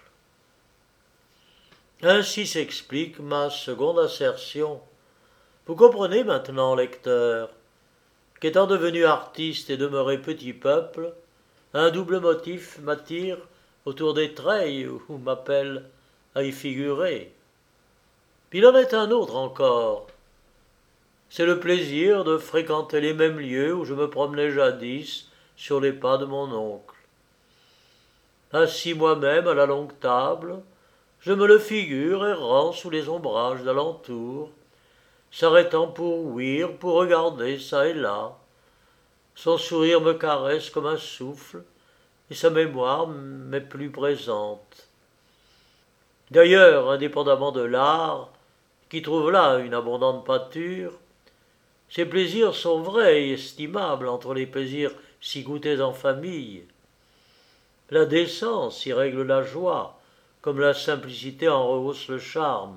Ainsi s'explique ma seconde assertion. Vous comprenez maintenant, lecteur, qu'étant devenu artiste et demeuré petit peuple, un double motif m'attire autour des treilles où m'appelle à y figurer. Puis il en est un autre encore. C'est le plaisir de fréquenter les mêmes lieux où je me promenais jadis sur les pas de mon oncle. Assis moi-même à la longue table, je me le figure errant sous les ombrages d'alentour, s'arrêtant pour ouïr, pour regarder çà et là. Son sourire me caresse comme un souffle, et sa mémoire m'est plus présente. D'ailleurs, indépendamment de l'art, qui trouve là une abondante pâture, ces plaisirs sont vrais et estimables entre les plaisirs si goûtés en famille. La décence y règle la joie, comme la simplicité en rehausse le charme.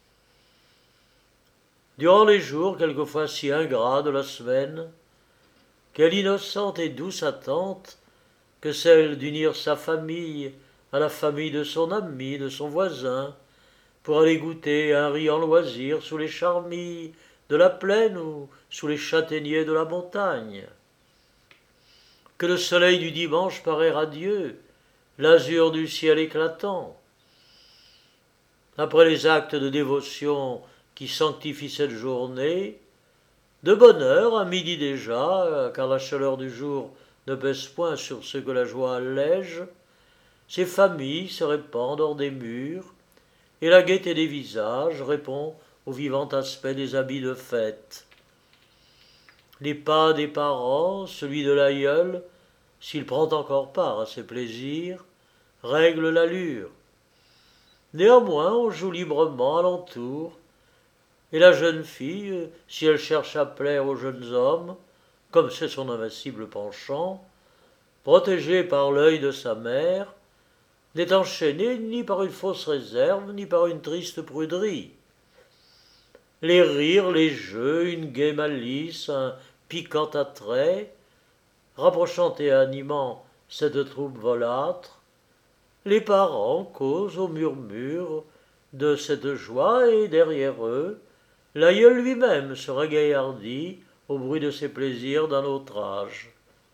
Durant les jours quelquefois si ingrats de la semaine, quelle innocente et douce attente que celle d'unir sa famille à la famille de son ami, de son voisin, pour aller goûter un riant loisir sous les charmilles de la plaine ou sous les châtaigniers de la montagne. Que le soleil du dimanche paraît radieux, l'azur du ciel éclatant. Après les actes de dévotion qui sanctifient cette journée, de bonne heure, à midi déjà, car la chaleur du jour ne pèse point sur ce que la joie allège, ces familles se répandent hors des murs, et la gaieté des visages répond au vivant aspect des habits de fête. Les pas des parents, celui de l'aïeul, s'il prend encore part à ses plaisirs, règle l'allure. Néanmoins, on joue librement alentour, et la jeune fille, si elle cherche à plaire aux jeunes hommes, comme c'est son invincible penchant, protégée par l'œil de sa mère, n'est enchaînée ni par une fausse réserve, ni par une triste pruderie. Les rires, les jeux, une gaie malice, un piquant attrait, rapprochant et animant cette troupe volâtre, les parents causent au murmure de cette joie, et derrière eux, l'aïeul lui-même se ragaillardit au bruit de ses plaisirs d'un autre âge.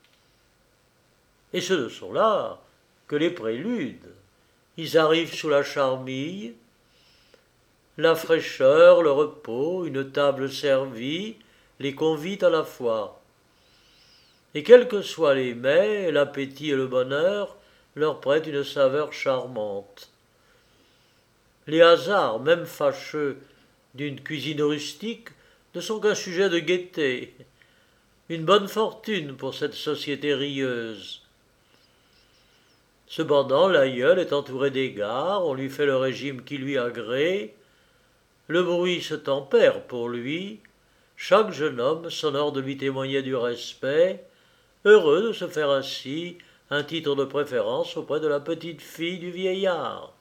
Et ce ne sont là que les préludes. Ils arrivent sous la charmille, la fraîcheur, le repos, une table servie, les convient à la fois. Et quels que soient les mets, l'appétit et le bonheur leur prêtent une saveur charmante. Les hasards, même fâcheux, d'une cuisine rustique, ne sont qu'un sujet de gaieté, une bonne fortune pour cette société rieuse. Cependant, l'aïeul est entouré d'égards, on lui fait le régime qui lui agrée, le bruit se tempère pour lui, chaque jeune homme s'honore de lui témoigner du respect, heureux de se faire ainsi un titre de préférence auprès de la petite fille du vieillard.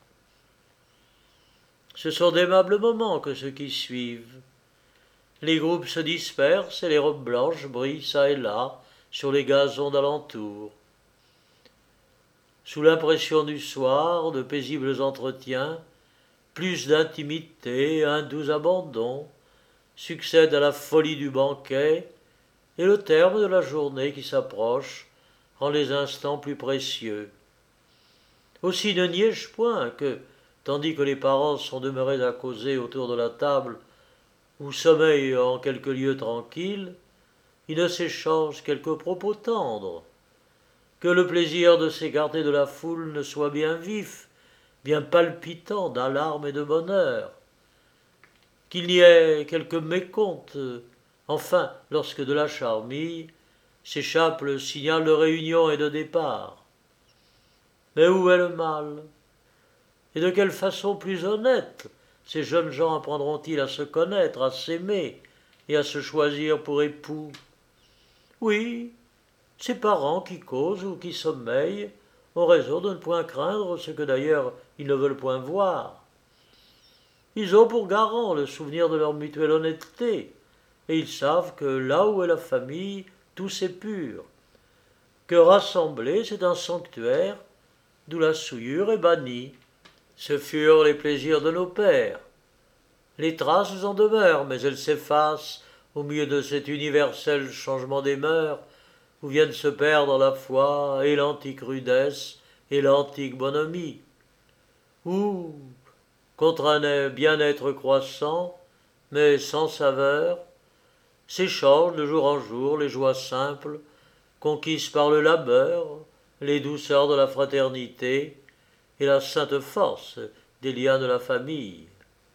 Ce sont d'aimables moments que ceux qui suivent. Les groupes se dispersent et les robes blanches brillent çà et là sur les gazons d'alentour. Sous l'impression du soir, de paisibles entretiens, plus d'intimité, un doux abandon, succède à la folie du banquet, et le terme de la journée qui s'approche rend les instants plus précieux. Aussi ne niai-je point que, tandis que les parents sont demeurés à causer autour de la table, ou sommeillent en quelque lieu tranquille, ils ne s'échangent quelques propos tendres, que le plaisir de s'écarter de la foule ne soit bien vif, bien palpitant d'alarme et de bonheur, qu'il y ait quelque mécompte, enfin, lorsque de la charmille s'échappe le signal de réunion et de départ. Mais où est le mal? Et de quelle façon plus honnête ces jeunes gens apprendront-ils à se connaître, à s'aimer et à se choisir pour époux? Oui, ces parents qui causent ou qui sommeillent ont raison de ne point craindre ce que d'ailleurs ils ne veulent point voir. Ils ont pour garant le souvenir de leur mutuelle honnêteté, et ils savent que là où est la famille, tout c'est pur, que rassembler c'est un sanctuaire, d'où la souillure est bannie. Ce furent les plaisirs de nos pères. Les traces en demeurent, mais elles s'effacent au milieu de cet universel changement des mœurs, où viennent se perdre la foi et l'antique rudesse et l'antique bonhomie. Où, contre un bien-être croissant, mais sans saveur, s'échangent de jour en jour les joies simples, conquises par le labeur, les douceurs de la fraternité et la sainte force des liens de la famille.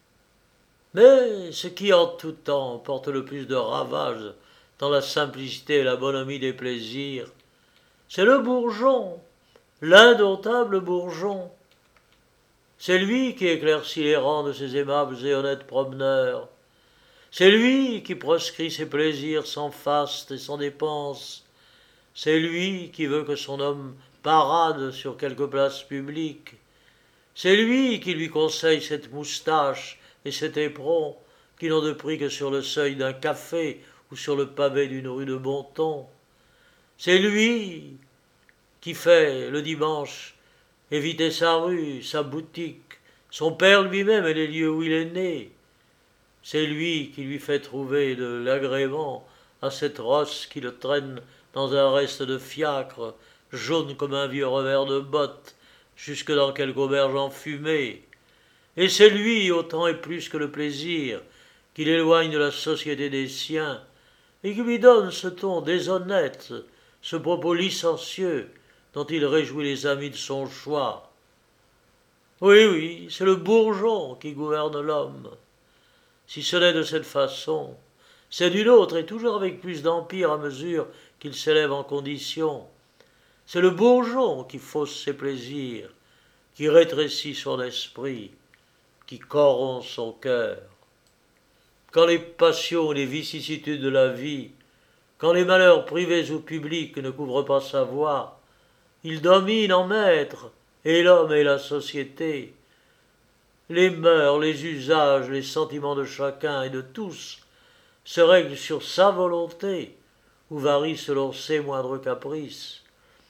Mais ce qui en tout temps porte le plus de ravages dans la simplicité et la bonhomie des plaisirs, c'est le bourgeon, l'indomptable bourgeon. C'est lui qui éclaircit les rangs de ces aimables et honnêtes promeneurs. C'est lui qui proscrit ses plaisirs sans faste et sans dépense. C'est lui qui veut que son homme parade sur quelque place publique. C'est lui qui lui conseille cette moustache et cet éperon qui n'ont de prix que sur le seuil d'un café ou sur le pavé d'une rue de bon ton. C'est lui qui fait, le dimanche, éviter sa rue, sa boutique, son père lui-même et les lieux où il est né. C'est lui qui lui fait trouver de l'agrément à cette rosse qui le traîne dans un reste de fiacre, jaune comme un vieux revers de botte, jusque dans quelque auberge enfumée. Et c'est lui, autant et plus que le plaisir, qui l'éloigne de la société des siens, et qui lui donne ce ton déshonnête, ce propos licencieux, dont il réjouit les amis de son choix. Oui, oui, c'est le bourgeon qui gouverne l'homme. Si ce n'est de cette façon, c'est d'une autre et toujours avec plus d'empire à mesure qu'il s'élève en condition. C'est le bourgeon qui fausse ses plaisirs, qui rétrécit son esprit, qui corrompt son cœur. Quand les passions et les vicissitudes de la vie, quand les malheurs privés ou publics ne couvrent pas sa voie, il domine en maître, et l'homme et la société. Les mœurs, les usages, les sentiments de chacun et de tous se règlent sur sa volonté, ou varient selon ses moindres caprices.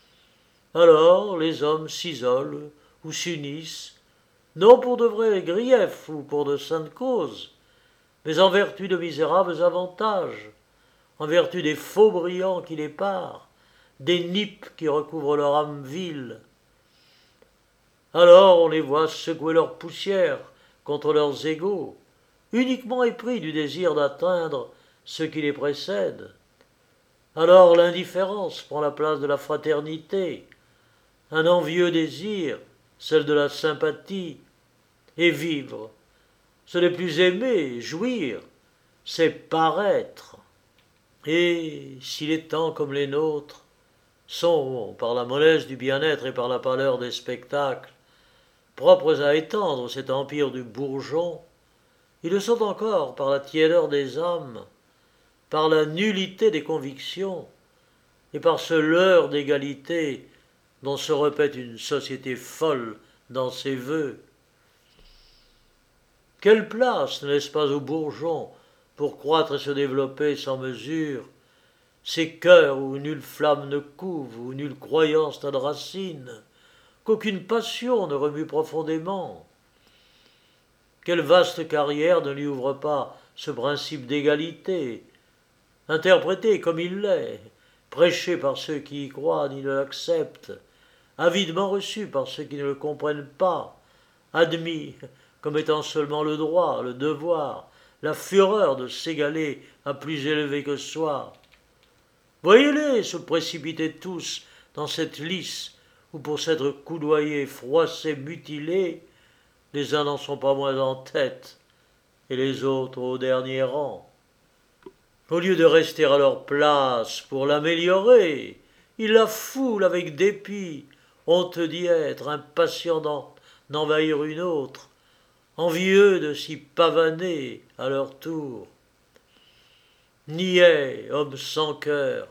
Alors les hommes s'isolent ou s'unissent, non pour de vrais griefs ou pour de saintes causes, mais en vertu de misérables avantages, en vertu des faux brillants qui les parent, des nippes qui recouvrent leur âme vile. Alors on les voit secouer leur poussière contre leurs égaux, uniquement épris du désir d'atteindre ceux qui les précèdent. Alors l'indifférence prend la place de la fraternité, un envieux désir, celle de la sympathie, et vivre, ce n'est plus aimer, jouir, c'est paraître. Et si les temps comme les nôtres sont, par la mollesse du bien-être et par la pâleur des spectacles, propres à étendre cet empire du bourgeon, ils le sont encore par la tiédeur des âmes, par la nullité des convictions, et par ce leurre d'égalité dont se répète une société folle dans ses vœux. Quelle place ne laisse pas aux bourgeons pour croître et se développer sans mesure, ces cœurs où nulle flamme ne couve, où nulle croyance n'a de racine, qu'aucune passion ne remue profondément. Quelle vaste carrière ne lui ouvre pas ce principe d'égalité, interprété comme il l'est, prêché par ceux qui y croient ni ne l'acceptent, avidement reçu par ceux qui ne le comprennent pas, admis comme étant seulement le droit, le devoir, la fureur de s'égaler à plus élevé que soi. Voyez-les se précipiter tous dans cette lice où pour s'être coudoyés, froissés, mutilés, les uns n'en sont pas moins en tête, et les autres au dernier rang. Au lieu de rester à leur place pour l'améliorer, ils la foulent avec dépit, honteux d'y être, impatients d'envahir une autre, envieux de s'y pavaner à leur tour. Niais, homme sans cœur,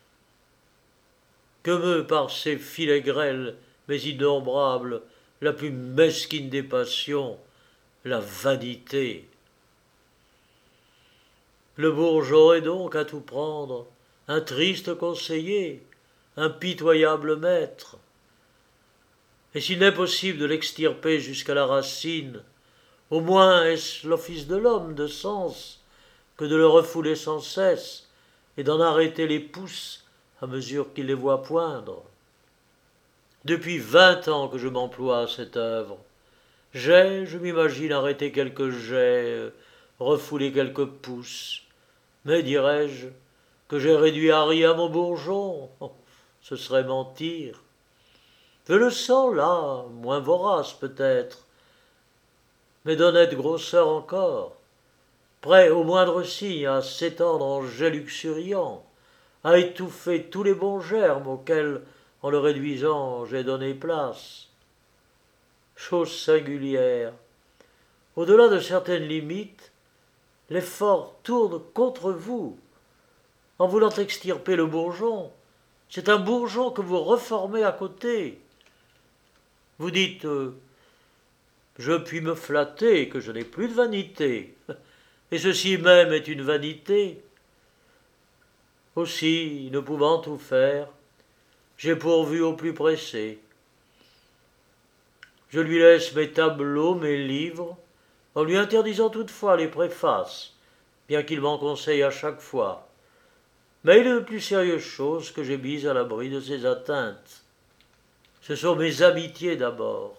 que meut par ses filets grêles mais innombrables la plus mesquine des passions, la vanité. Le bourgeon est donc à tout prendre un triste conseiller, un pitoyable maître. Et s'il n'est possible de l'extirper jusqu'à la racine, au moins est-ce l'office de l'homme de sens que de le refouler sans cesse et d'en arrêter les pousses à mesure qu'il les voit poindre. Depuis vingt ans que je m'emploie à cette œuvre. J'ai, je m'imagine, arrêté quelques jets, refoulé quelques pousses. Mais, dirais-je, que j'ai réduit à rien mon bourgeon, ce serait mentir. Je le sens là, moins vorace peut-être, mais d'honnête grosseur encore, prêt au moindre signe à s'étendre en jet luxuriant, à étouffer tous les bons germes auxquels en le réduisant, j'ai donné place. Chose singulière, au-delà de certaines limites, l'effort tourne contre vous. En voulant extirper le bourgeon, c'est un bourgeon que vous reformez à côté. Vous dites euh, « Je puis me flatter que je n'ai plus de vanité, et ceci même est une vanité. » Aussi, ne pouvant tout faire, j'ai pourvu au plus pressé. Je lui laisse mes tableaux, mes livres, en lui interdisant toutefois les préfaces, bien qu'il m'en conseille à chaque fois. Mais il est de plus sérieuses choses que j'ai mises à l'abri de ses atteintes. Ce sont mes amitiés d'abord.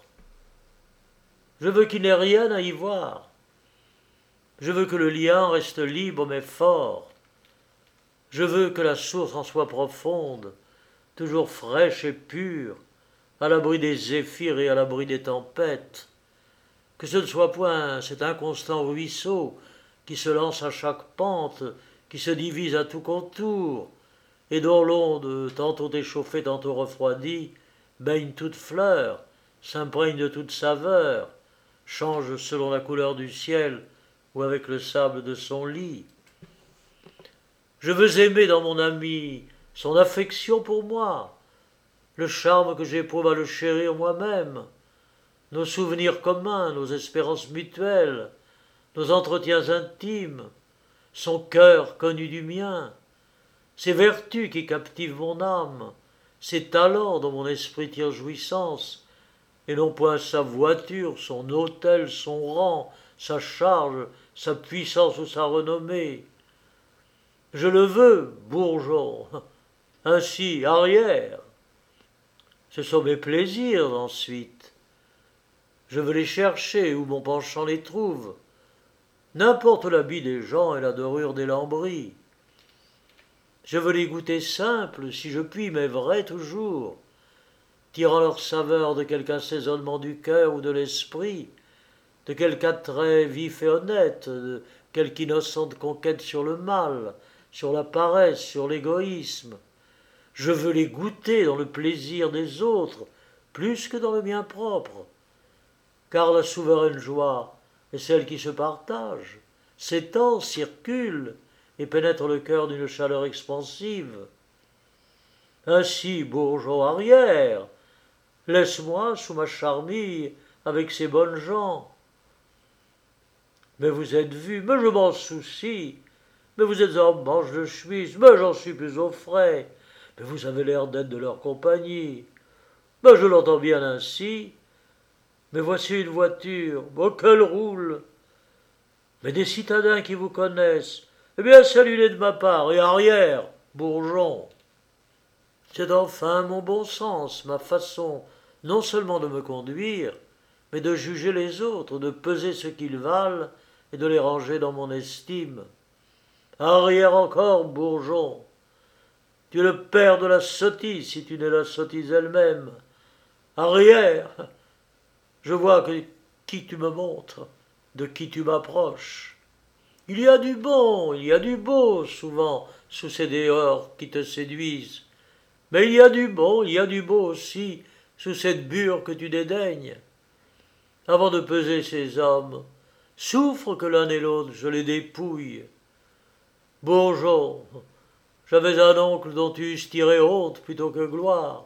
Je veux qu'il n'ait rien à y voir. Je veux que le lien reste libre mais fort. Je veux que la source en soit profonde, toujours fraîche et pure, à l'abri des zéphyrs et à l'abri des tempêtes. Que ce ne soit point cet inconstant ruisseau qui se lance à chaque pente, qui se divise à tout contour, et dont l'onde, tantôt échauffée, tantôt refroidie, baigne toute fleur, s'imprègne de toute saveur, change selon la couleur du ciel ou avec le sable de son lit. Je veux aimer dans mon ami son affection pour moi, le charme que j'éprouve à le chérir moi-même, nos souvenirs communs, nos espérances mutuelles, nos entretiens intimes, son cœur connu du mien, ses vertus qui captivent mon âme, ses talents dont mon esprit tire jouissance, et non point sa voiture, son hôtel, son rang, sa charge, sa puissance ou sa renommée. Je le veux, bourgeon, ainsi arrière. Ce sont mes plaisirs ensuite. Je veux les chercher où mon penchant les trouve. N'importe l'habit des gens et la dorure des lambris. Je veux les goûter simples, si je puis, mais vrais toujours, tirant leur saveur de quelque assaisonnement du cœur ou de l'esprit, de quelque attrait vif et honnête, de quelque innocente conquête sur le mal, sur la paresse, sur l'égoïsme. Je veux les goûter dans le plaisir des autres, plus que dans le mien propre, car la souveraine joie est celle qui se partage, s'étend, circule, et pénètre le cœur d'une chaleur expansive. Ainsi, bourgeon arrière, laisse-moi sous ma charmille avec ces bonnes gens. Mais vous êtes vus, mais je m'en soucie, mais vous êtes en manche de chemise, mais j'en suis plus au frais, mais vous avez l'air d'être de leur compagnie, mais je l'entends bien ainsi, mais voici une voiture, mais qu'elle roule, mais des citadins qui vous connaissent, eh bien saluez de ma part, et arrière, bourgeon. C'est enfin mon bon sens, ma façon, non seulement de me conduire, mais de juger les autres, de peser ce qu'ils valent, et de les ranger dans mon estime. Arrière encore, bourgeon. Tu es le père de la sottise, si tu n'es la sottise elle-même. Arrière. Je vois que qui tu me montres, de qui tu m'approches. Il y a du bon, il y a du beau, souvent, sous ces dehors qui te séduisent. Mais il y a du bon, il y a du beau aussi, sous cette bure que tu dédaignes. Avant de peser ces hommes, souffre que l'un et l'autre je les dépouille. Bourgeon, j'avais un oncle dont tu eusses tiré honte plutôt que gloire.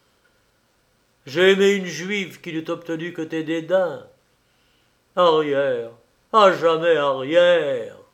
J'ai aimé une juive qui n'eût obtenu que tes dédains. Arrière, à jamais arrière.